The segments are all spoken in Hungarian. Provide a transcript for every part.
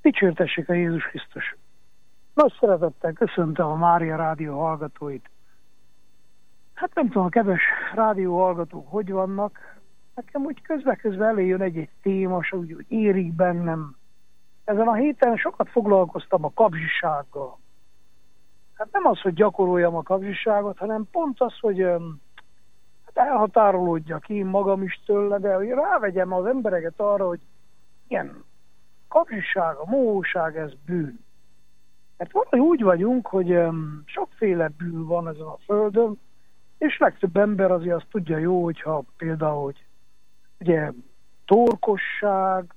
Dicsértessék a Jézus Krisztus! Nagy szeretettel köszöntöm a Mária Rádió hallgatóit. Hát nem tudom, a kedves rádió hallgatók hogy vannak. Nekem úgy közbe-közbe eléjön egy-egy téma, úgy érik bennem. Ezen a héten sokat foglalkoztam a kapzsisággal. Hát nem az, hogy gyakoroljam a kapzsiságot, hanem pont az, hogy elhatárolódjak én magam is tőle, de hogy rávegyem az embereket arra, hogy igen, kapzsiság, a mohóság, ez bűn. Mert valahogy úgy vagyunk, hogy sokféle bűn van ezen a földön, és legtöbb ember azért azt tudja jó, hogyha például, hogy ugye torkosság,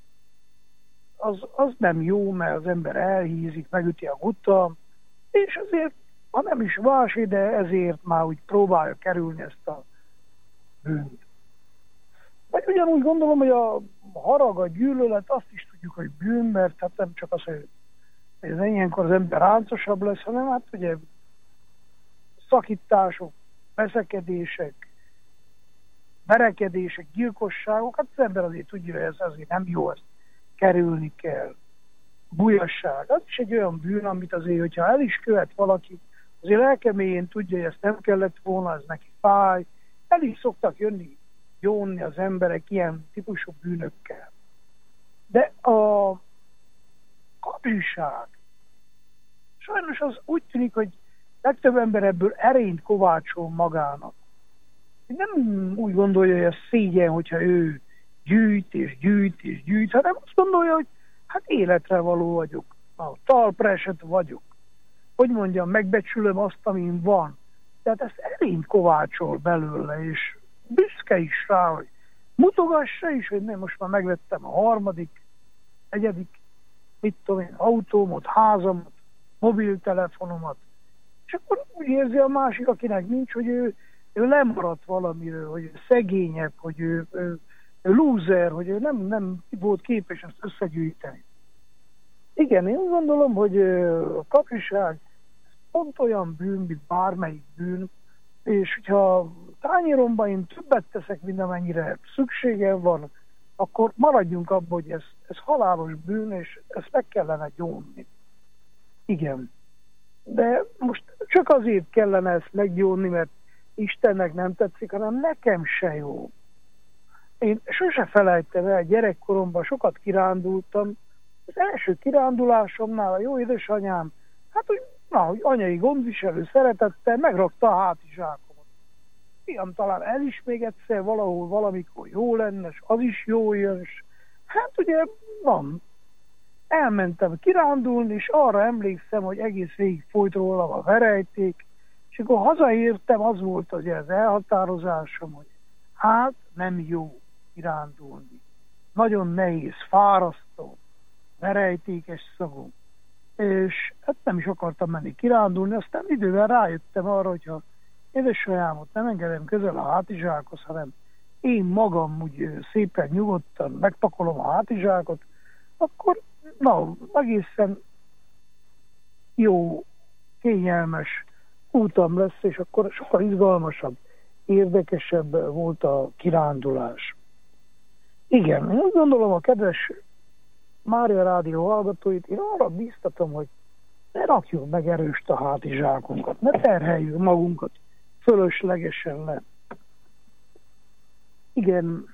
az nem jó, mert az ember elhízik, megüti a gutta, és azért, ha nem is vási, de ezért már úgy próbálja kerülni ezt a bűnt. Vagy ugyanúgy gondolom, hogy a harag, a gyűlölet, azt is tudjuk, hogy bűn, mert hát nem csak az, hogy ez ilyenkor az ember ráncosabb lesz, hanem hát ugye szakítások, veszekedések, verekedések, gyilkosságok, hát az ember azért tudja, hogy ez azért nem jó, ezt kerülni kell. Bujasság, az is egy olyan bűn, amit azért, hogyha el is követ valaki, azért lelkeméjén tudja, hogy ezt nem kellett volna, ez neki fáj. El is szoktak jönni, jónni az emberek ilyen típusú bűnökkel. De a kapzsiság, sajnos az úgy tűnik, hogy legtöbb ember ebből erényt kovácsol magának. Nem úgy gondolja, hogy ez szégyen, hogyha ő gyűjt és gyűjt és gyűjt, hanem azt gondolja, hogy hát életre való vagyok, talpra esett vagyok. Hogy mondjam, megbecsülöm azt, amin van. Tehát ezt erényt kovácsol belőle, és büszke is rá, hogy mutogassa is, hogy nem, most már megvettem a harmadik, negyedik, mit tudom én, autómot, házamat, mobiltelefonomat. És akkor úgy érzi a másik, akinek nincs, hogy ő lemaradt valamiről, hogy ő szegényebb, hogy ő lúzer, hogy ő nem volt képes ezt összegyűjteni. Igen, én úgy gondolom, hogy a kapzsiság pont olyan bűn, mint bármelyik bűn, és hogyha tányéromban én többet teszek, mint amennyire szükségem van, akkor maradjunk abban, hogy ez halálos bűn, és ezt meg kellene gyónni. Igen. De most csak azért kellene ezt meggyónni, mert Istennek nem tetszik, hanem nekem se jó. Én sose felejtem el, gyerekkoromban sokat kirándultam. Az első kirándulásomnál a jó édesanyám, hát hogy anyai gondviselő szeretettel megrakta a hátizsákomat. Fiam, talán el is még egyszer valahol valamikor jó lenne, és az is jó jön, és hát ugye van. Elmentem kirándulni, és arra emlékszem, hogy egész végig folyt rólam a verejték, és akkor hazaértem, az volt az elhatározásom, hogy hát nem jó kirándulni. Nagyon nehéz, fárasztó, verejtékes szagú. És hát nem is akartam menni kirándulni, aztán idővel rájöttem arra, hogyha édesanyámot nem engedem közel a hátizsákhoz, hanem én magam úgy szépen nyugodtan megpakolom a hátizsákot, akkor egészen jó, kényelmes útam lesz, és akkor sokkal izgalmasabb, érdekesebb volt a kirándulás. Igen, én úgy gondolom, a kedves Mária Rádió hallgatóit, én arra bíztatom, hogy ne rakjuk meg erőst a hátizsákunkat, ne terheljük magunkat fölöslegesen le. Igen,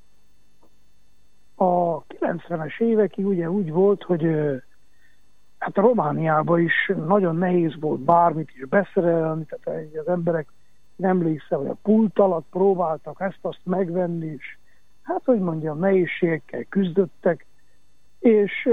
a 90-es évekig ugye úgy volt, hogy hát a Romániában is nagyon nehéz volt bármit is beszerelni, tehát az emberek, nem emlékszem, hogy a pult alatt próbáltak ezt-azt megvenni, és hát, hogy mondjam, nehézségekkel küzdöttek, és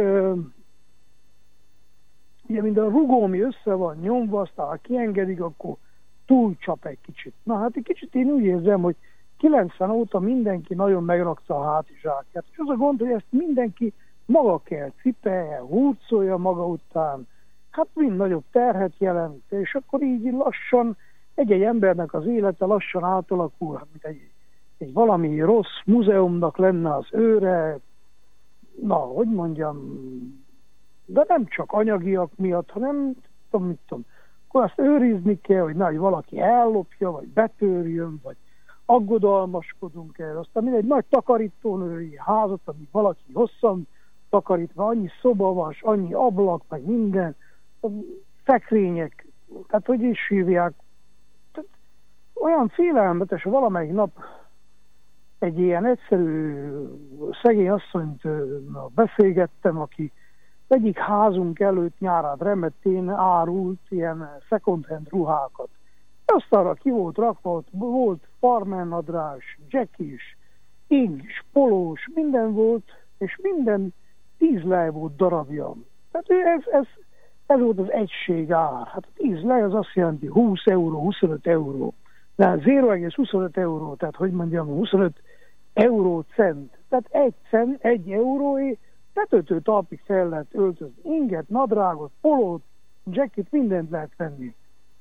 ugye mind a rugó, ami össze van nyomva, aztán ha kiengedik, akkor túlcsap egy kicsit. Na hát egy kicsit én úgy érzem, hogy 90 óta mindenki nagyon megrakta a hátizsákját, és az a gond, hogy ezt mindenki maga kell cipelje, hurcolja maga után, hát mind nagyobb terhet jelent, és akkor így lassan egy-egy embernek az élete lassan átalakul, mint egy valami rossz múzeumnak lenne az őre, hogy mondjam, de nem csak anyagiak miatt, hanem mit tudom, akkor azt őrizni kell, hogy valaki ellopja, vagy betörjön, vagy aggodalmaskodunk el. Aztán egy nagy takarítónői házat, amit valaki hosszan takarítva, annyi szoba van, annyi ablak, meg minden, szekrények, tehát hogy is hívják. Tehát olyan félelmetes, valamelyik nap egy ilyen egyszerű szegény asszonyt beszélgettem, aki egyik házunk előtt nyárán remetén árult ilyen second hand ruhákat. Asztalra ki volt rakva, volt farmernadrás, jackis, ing, polós, minden volt, és minden 10 lej volt darabja. Tehát ez volt az egység ár. Hát 10 lej az azt jelenti 20 euró, 25 euró. De 0,25 euró, tehát hogy mondjam, 25 eurócent. Tehát 1 cent, 1 euróé, tetőtől talpig fel lehet öltözni. Inget, nadrágot, polót, jackit, mindent lehet venni.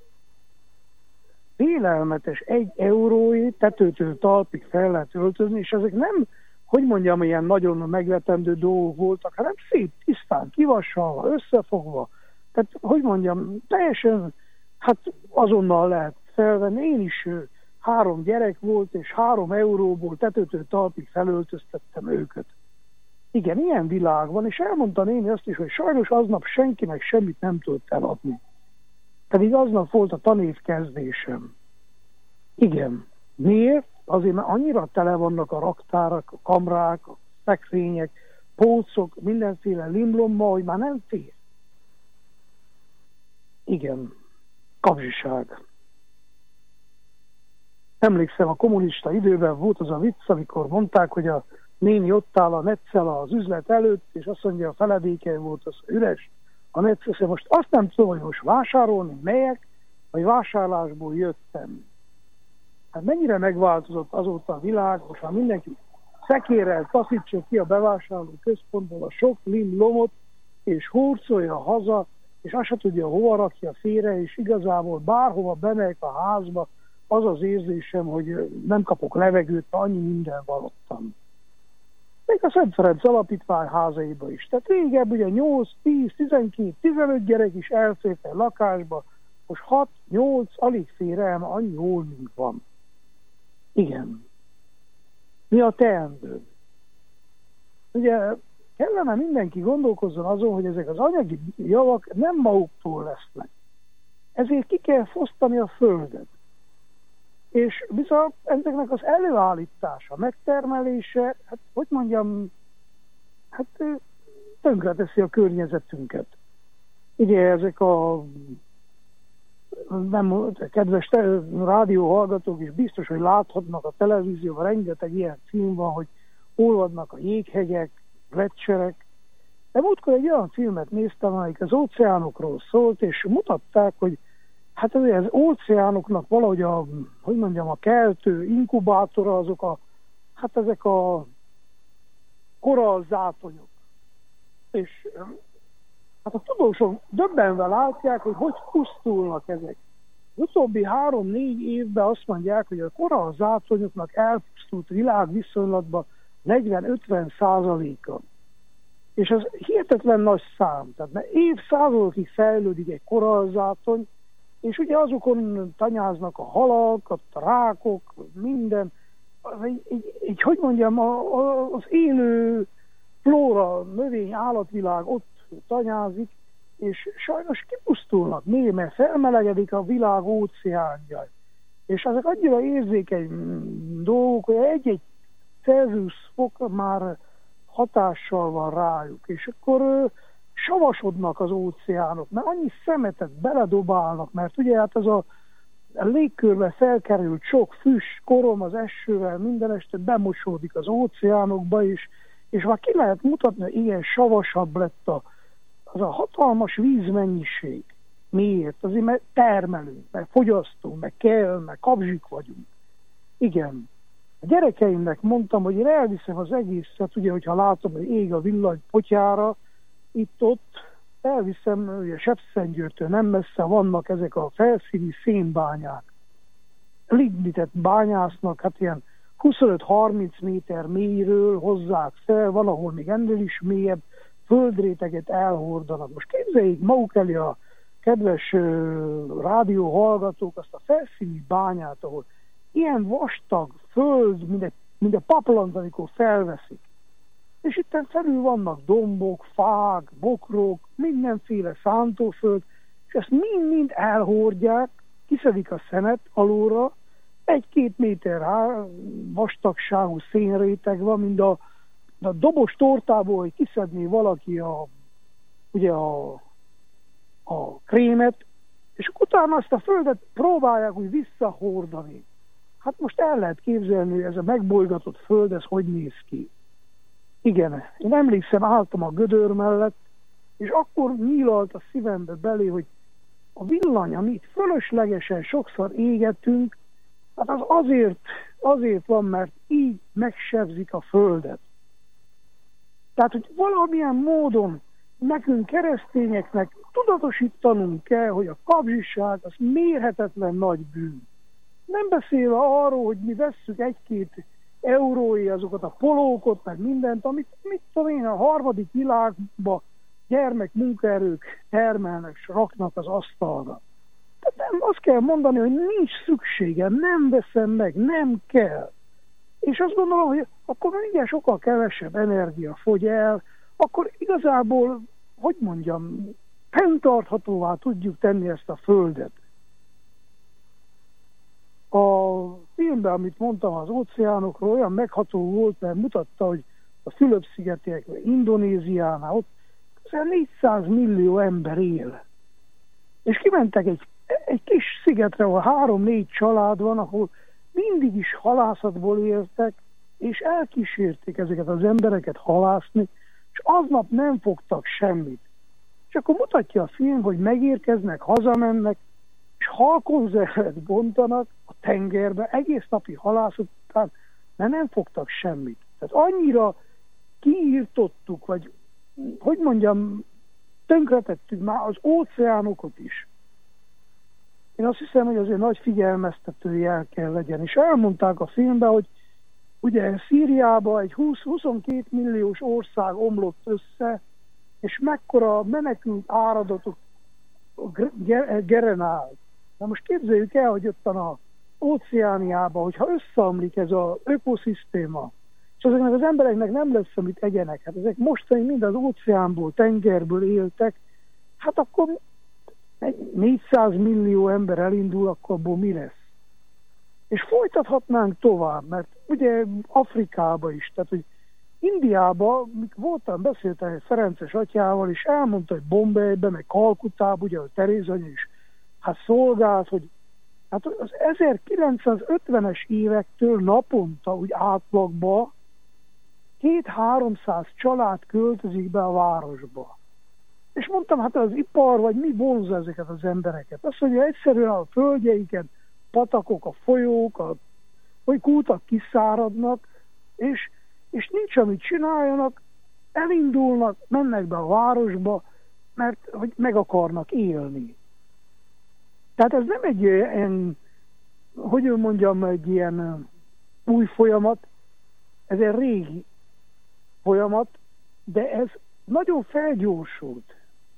Félelmetes 1 euróé, tetőtől talpig fel lehet öltözni, és ezek nem, hogy mondjam, ilyen nagyon megvetendő dolgok voltak, hanem szép, tisztán, kivassalva, összefogva. Tehát, hogy mondjam, teljesen, hát azonnal lehet felvenni. Én is 3 gyerek volt, és 3 euróból tetőtől talpig felöltöztettem őket. Igen, ilyen világ van, és elmondta néni azt is, hogy sajnos aznap senkinek semmit nem tudott eladni. Pedig aznap volt a tanév kezdésem. Igen. Miért? Azért, mert annyira tele vannak a raktárak, a kamrák, a szekrények, pócok, mindenféle limlommal, hogy már nem fér. Igen. Kapzsiság. Emlékszem, a kommunista időben volt az a vicc, amikor mondták, hogy a néni ott áll a Netzel az üzlet előtt, és azt mondja, a feledéke volt az üres. A Netzel, most azt nem tudom, hogy most vásárolni melyek, vagy vásárlásból jöttem. Hát mennyire megváltozott azóta a világ, most már mindenki szekérrel taszítsa ki a bevásárló központból a sok limlomot, és hurcolja haza, és azt se tudja, hova rakja félre, és igazából bárhova bemegyek a házba, az az érzésem, hogy nem kapok levegőt, annyi minden van ottan. Még a Szent Ferenc Alapítvány házaiba is. Tehát régebb ugye 8, 10, 12, 15 gyerek is elfért egy lakásba, most 6, 8, alig fér el, annyi holmink van. Igen. Mi a teendő? Ugye kellene mindenki gondolkozzon azon, hogy ezek az anyagi javak nem maguktól lesznek. Ezért ki kell fosztani a földet. És bizony ezeknek az előállítása, megtermelése, hát hogy mondjam, hát tönkreteszi a környezetünket. Ugye ezek a nem, kedves rádióhallgatók is biztos, hogy láthatnak a televízióban, rengeteg ilyen cím van, hogy olvadnak a jéghegyek, gleccserek. De múltkor egy olyan filmet néztem, amelyik az óceánokról szólt, és mutatták, hogy hát az óceánoknak valahogy a keltő inkubátora, azok ezek a korallzátonyok. És hát a tudósok döbbenve látják, hogy pusztulnak ezek. Az utóbbi 3-4 évben azt mondják, hogy a korallzátonyoknak elpusztult világviszonylatban 40-50%-a. És ez hihetetlen nagy szám. Tehát évszázadokig fejlődik egy korallzátony, és ugye azokon tanyáznak a halak, a rákok, minden. Hogy mondjam, az élő flóra, növény, állatvilág ott tanyázik, és sajnos kipusztulnak, miért? Mert felmelegedik a világ óceánja. És ezek annyira érzékeny dolgok, hogy egy-egy Celsius fok már hatással van rájuk, és akkor savasodnak az óceánok, mert annyi szemetet beledobálnak, mert ugye hát az a légkörbe felkerült sok füst, korom az esővel, minden este bemosódik az óceánokba is, és már ki lehet mutatni, hogy ilyen savasabb lett az a hatalmas vízmennyiség. Miért? Azért, mert termelünk, mert fogyasztunk, meg kell, meg kapzsik vagyunk. Igen. A gyerekeimnek mondtam, hogy én elviszem az egészet, ugye, hogyha látom, hogy ég a villany potyára, itt-ott elviszem, ugye Sepszentgyőrtől nem messze vannak ezek a felszíni szénbányák. Lignitet bányásznak, hát ilyen 25-30 méter mélyről hozzák fel, van, ahol még ennél is mélyebb földréteget elhordanak. Most képzeljék maguk elé a kedves rádióhallgatók azt a felszíni bányát, ahol ilyen vastag föld, mint a paplant, amikor felveszik. és itten felül vannak dombok, fák, bokrok, mindenféle szántóföld, és ezt mind-mind elhordják, kiszedik a szenet alulra, 1-2 méter vastagságú szénréteg van, mint a dobos tortából, hogy kiszedné valaki a krémet, és utána azt a földet próbálják úgy visszahordani. Hát most el lehet képzelni, hogy ez a megbolygatott föld, ez hogy néz ki. Igen, én emlékszem, álltam a gödör mellett, és akkor nyílalt a szívembe belé, hogy a villany, amit fölöslegesen sokszor égetünk, hát az azért van, mert így megsebzik a földet. Tehát, hogy valamilyen módon nekünk keresztényeknek tudatosítanunk kell, hogy a kapzsiság az mérhetetlen nagy bűn. Nem beszélve arról, hogy mi vesszük 1-2 euróért azokat a polókot, meg mindent, amit mit tudom én, a harmadik világban gyermek munkaerők termelnek, és raknak az asztalra. Tehát nem, azt kell mondani, hogy nincs szükségem, nem veszem meg, nem kell. És azt gondolom, hogy akkor igen sokkal kevesebb energia fogy el, akkor igazából, hogy mondjam, fenntarthatóvá tudjuk tenni ezt a földet. A filmben, amit mondtam az óceánokról, olyan megható volt, mert mutatta, hogy a Fülöp-szigetek, Indonéziánál ott 400 millió ember él. És kimentek egy kis szigetre, ahol 3-4 család van, ahol mindig is halászatból éltek, és elkísérték ezeket az embereket halászni, és aznap nem fogtak semmit. És akkor mutatja a film, hogy megérkeznek, hazamennek, és halkonzervet bontanak a tengerbe, egész napi halászat után, mert nem fogtak semmit. Tehát annyira kiírtottuk, vagy hogy mondjam, tönkretettük már az óceánokat is. Én azt hiszem, hogy azért nagy figyelmeztető jel kell legyen. És elmondták a filmben, hogy ugye Szíriában egy 20-22 milliós ország omlott össze, és mekkora menekült áradatok generál. Na most képzeljük el, hogy ott az Óceániában, hogyha összeomlik ez az ökoszisztéma, és ezeknek az embereknek nem lesz, amit egyenek. Hát ezek mostani mind az óceánból, tengerből éltek, hát akkor 400 millió ember elindul, akkor abból mi lesz? És folytathatnánk tovább, mert ugye Afrikában is, tehát hogy Indiában, mikor voltam, beszéltem egy Ferences atyával, és elmondta, hogy Bombayben, meg Kalkutában, ugye a Teréz anya is hát szolgált, hogy hát az 1950-es évektől naponta úgy átlagban 200-300 család költözik be a városba. És mondtam, hát az ipar, vagy mi vonzza ezeket az embereket? Azt mondja, egyszerűen a földjeiken patakok, a folyók, vagy kútak kiszáradnak, és nincs, amit csináljanak, elindulnak, mennek be a városba, mert hogy meg akarnak élni. Tehát ez nem egy ilyen, hogy mondjam, egy ilyen új folyamat, ez egy régi folyamat, de ez nagyon felgyorsult.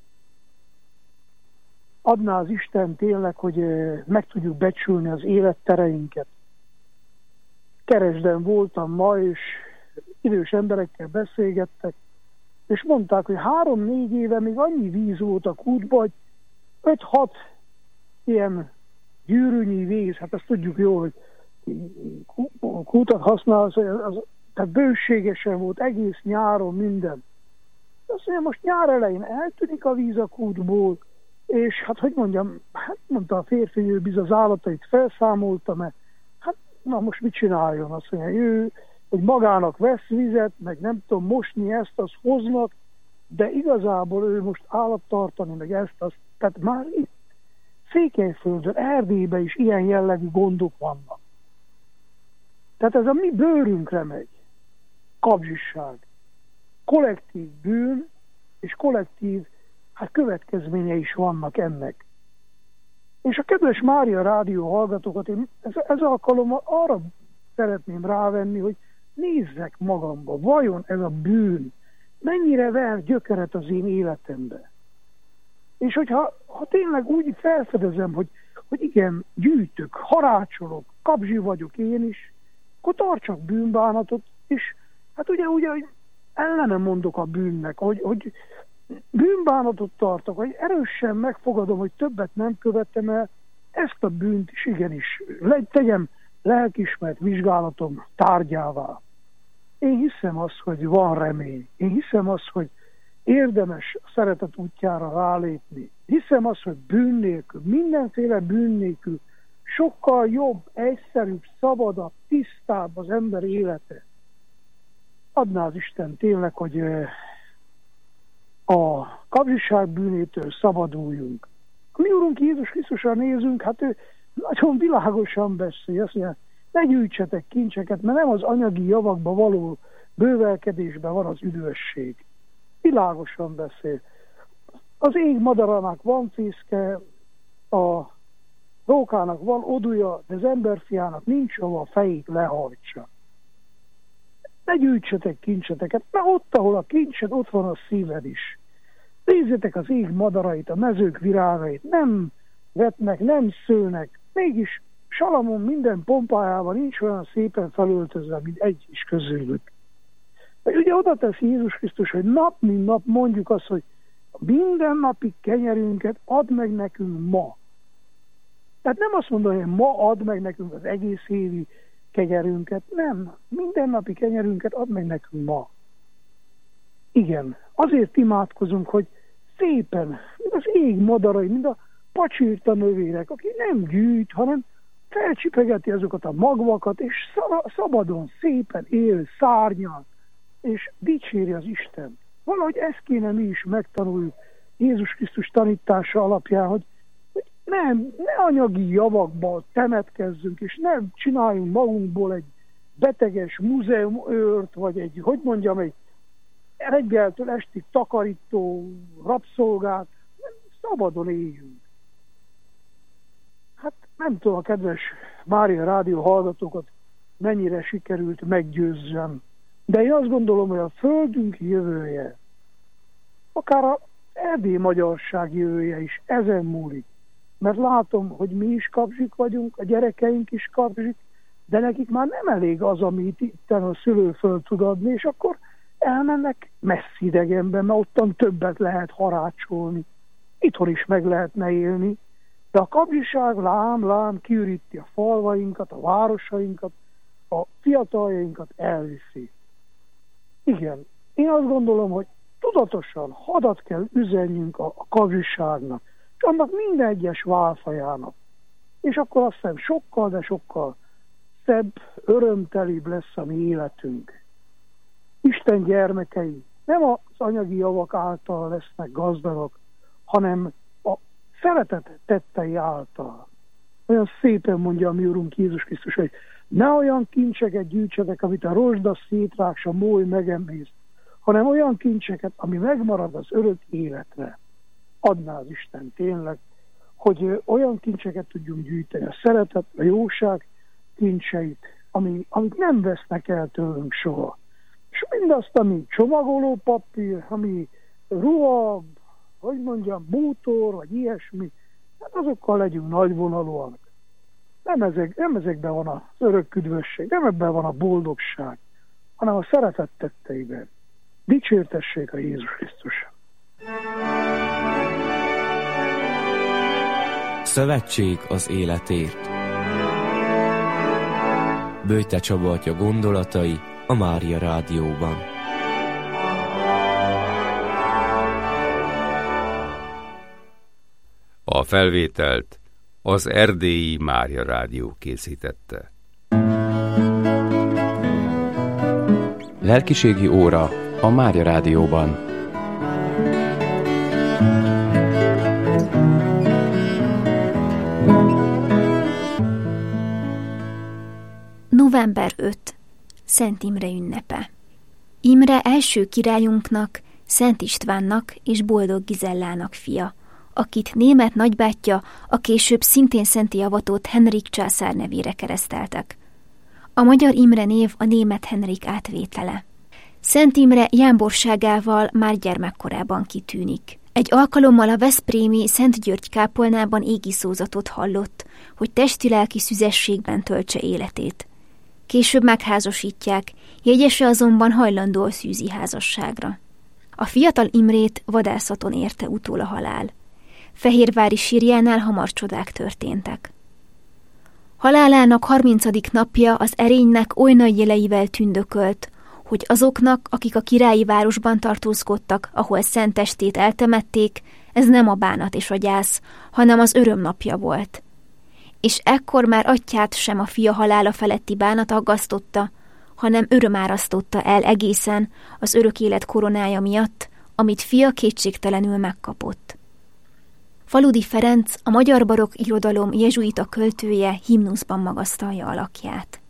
Adná az Isten tényleg, hogy meg tudjuk becsülni az élettereinket. Keresden voltam ma, és idős emberekkel beszélgettek, és mondták, hogy 3-4 éve még annyi víz volt a kútban, hogy 5-6 ilyen gyűrűnyi víz, hát azt tudjuk jól, hogy kútat használsz, tehát bőségesen volt egész nyáron minden. Azt mondja, most nyár elején eltűnik a víz a kútból, és hát hogy mondjam, hát mondta a férfi, ő biz az állatait felszámolta, mert hát na most mit csináljon? Azt mondja, ő, hogy magának vesz vizet, meg nem tudom mosni ezt, azt hoznak, de igazából ő most állattartani, meg ezt, tehát már itt Székelyföldön, Erdélyben is ilyen jellegű gondok vannak. Tehát ez a mi bőrünkre megy. Kapzsiság. Kollektív bűn, és kollektív következménye is vannak ennek. És a kedves Mária rádió hallgatókat én ez alkalommal arra szeretném rávenni, hogy nézzek magamba, vajon ez a bűn mennyire ver gyökeret az én életembe. És hogyha tényleg úgy felfedezem, hogy igen, gyűjtök, harácsolok, kapzsi vagyok én is, akkor tartsak bűnbánatot, és hát ugye hogy ellene mondok a bűnnek, hogy bűnbánatot tartok, hogy erősen megfogadom, hogy többet nem követtem el, ezt a bűnt is igenis tegyem lelkiismeret vizsgálatom tárgyává. Én hiszem azt, hogy van remény. Én hiszem azt, hogy érdemes a szeretet útjára rálépni. Hiszem azt, hogy bűn nélkül, mindenféle bűn nélkül sokkal jobb, egyszerűbb, szabadabb, tisztább az ember élete. Adná az Isten tényleg, hogy a kapzsiság bűnétől szabaduljunk. A mi Urunk Jézus Krisztusra nézünk, hát ő nagyon világosan beszél, azt mondja, ne gyűjtsetek kincseket, mert nem az anyagi javakba való bővelkedésben van az üdvösség. Világosan beszél. Az ég madarának van fészke, a rókának van odúja, de az emberfiának nincs, ahol a fejét lehajtsa. Ne gyűjtsetek kincseteket, mert ott, ahol a kincsed, ott van a szíved is. Nézzétek az ég madarait, a mezők virágait, nem vetnek, nem szőnek, mégis Salamon minden pompájában nincs olyan szépen felöltözve, mint egy is közülük. Ugye oda tesz Jézus Krisztus, hogy nap mint nap mondjuk azt, hogy mindennapi kenyerünket add meg nekünk ma. Tehát nem azt mondom, hogy ma add meg nekünk az egész évi kenyerünket, nem. Mindennapi kenyerünket add meg nekünk ma. Igen, azért imádkozunk, hogy szépen, mint az ég madarai, mint a pacsirta növérek, aki nem gyűjt, hanem felcsipegeti azokat a magvakat, és szabadon, szépen él, szárnyal, és dicséri az Isten. Valahogy ezt kéne mi is megtanuljuk Jézus Krisztus tanítása alapján, hogy ne anyagi javakba temetkezzünk, és nem csináljunk magunkból egy beteges múzeumőrt, vagy egy reggeltől estig takarító rabszolgát, szabadon éljünk. Hát nem tudom, a kedves Mária Rádió hallgatókat mennyire sikerült meggyőzzem, de én azt gondolom, hogy a földünk jövője, akár az erdélyi magyarság jövője is ezen múlik. Mert látom, hogy mi is kapzsik vagyunk, a gyerekeink is kapzsik, de nekik már nem elég az, amit itten a szülőföld tud adni, és akkor elmennek messzi idegenbe, mert ottan többet lehet harácsolni. Itthon is meg lehetne élni, de a kapzsiság lám kiüríti a falvainkat, a városainkat, a fiataljainkat elviszi. Igen, én azt gondolom, hogy tudatosan hadat kell üzenjünk a kapzsiságnak, és annak minden egyes válfajának. És akkor azt hiszem sokkal, de sokkal szebb, örömtelibb lesz a mi életünk. Isten gyermekei nem az anyagi javak által lesznek gazdagok, hanem a szeretet tettei által. Olyan szépen mondja a mi Urunk Jézus Krisztus, hogy ne olyan kincseket gyűjtsetek, amit a rozsda szétrágsz, a moly megemészt, hanem olyan kincseket, ami megmarad az örök életre. Adná az Isten tényleg, hogy olyan kincseket tudjunk gyűjteni, a szeretet, a jóság kincseit, amik nem vesznek el tőlünk soha. És mindazt, ami csomagolópapír, ami ruha, bútor, vagy ilyesmi, hát azokkal legyünk nagyvonalúak. Nem ezekben van az örök üdvösség, nem ebben van a boldogság, hanem a szeretet tetteiben. Dicsértessék a Jézus Krisztus! Szövetség az életért. Böjte Csaba atya gondolatai a Mária Rádióban. A felvételt az Erdélyi Mária Rádió készítette. Lelkiségi óra a Mária Rádióban. November 5. Szent Imre ünnepe. Imre első királyunknak, Szent Istvánnak és Boldog Gizellának fia, akit német nagybátyja, a később szintén szentté avatott Henrik császár nevére kereszteltek. A magyar Imre név a német Henrik átvétele. Szent Imre jámborságával már gyermekkorában kitűnik. Egy alkalommal a veszprémi Szent György kápolnában égiszózatot hallott, hogy testi-lelki szüzességben töltse életét. Később megházasítják, jegyese azonban hajlandó a szűzi házasságra. A fiatal Imrét vadászaton érte utól a halál. Fehérvári sírjánál hamar csodák történtek. Halálának 30. napja az erénynek oly nagy jeleivel tündökölt, hogy azoknak, akik a királyi városban tartózkodtak, ahol szentestét eltemették, ez nem a bánat és a gyász, hanem az örömnapja volt. És ekkor már atyját sem a fia halála feletti bánat aggasztotta, hanem öröm árasztotta el egészen az örök élet koronája miatt, amit fia kétségtelenül megkapott. Faludi Ferenc, a magyar barokk irodalom jezsuita költője himnuszban magasztalja alakját.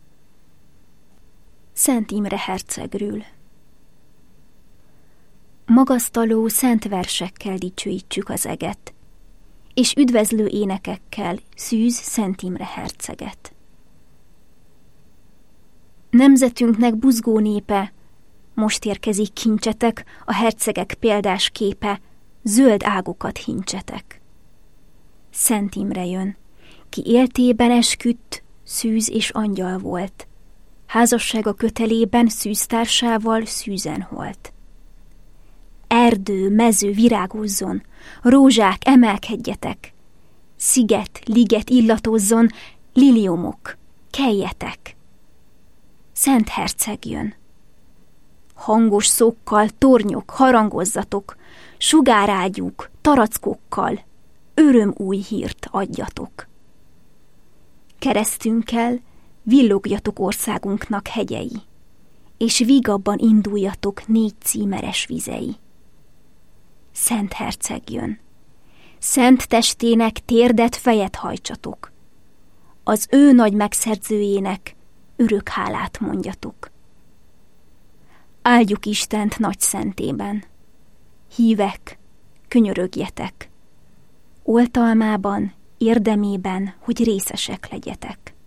Szent Imre hercegről. Magasztaló szent versekkel dicsőítsük az eget, és üdvözlő énekekkel szűz Szent Imre herceget. Nemzetünknek buzgó népe, most érkezik kincsetek, a hercegek példás képe, zöld ágokat hincsetek. Szent Imre jön, ki éltében esküdt, szűz és angyal volt. Házassága kötelében szűztársával szűzen holt. Erdő, mező virágozzon, rózsák emelkedjetek, sziget, liget illatozzon, liliomok, keljetek. Szent herceg jön. Hangos szókkal tornyok, harangozzatok, sugárágyúk, tarackókkal, öröm új hírt adjatok. Keresztünkkel villogjatok országunknak hegyei, és vígabban induljatok 4 címeres vizei. Szent herceg jön. Szent testének térdet fejet hajtsatok. Az ő nagy megszerzőjének örök hálát mondjatok. Áldjuk Istent nagy szentében. Hívek, könyörögjetek. Oltalmában, érdemében, hogy részesek legyetek.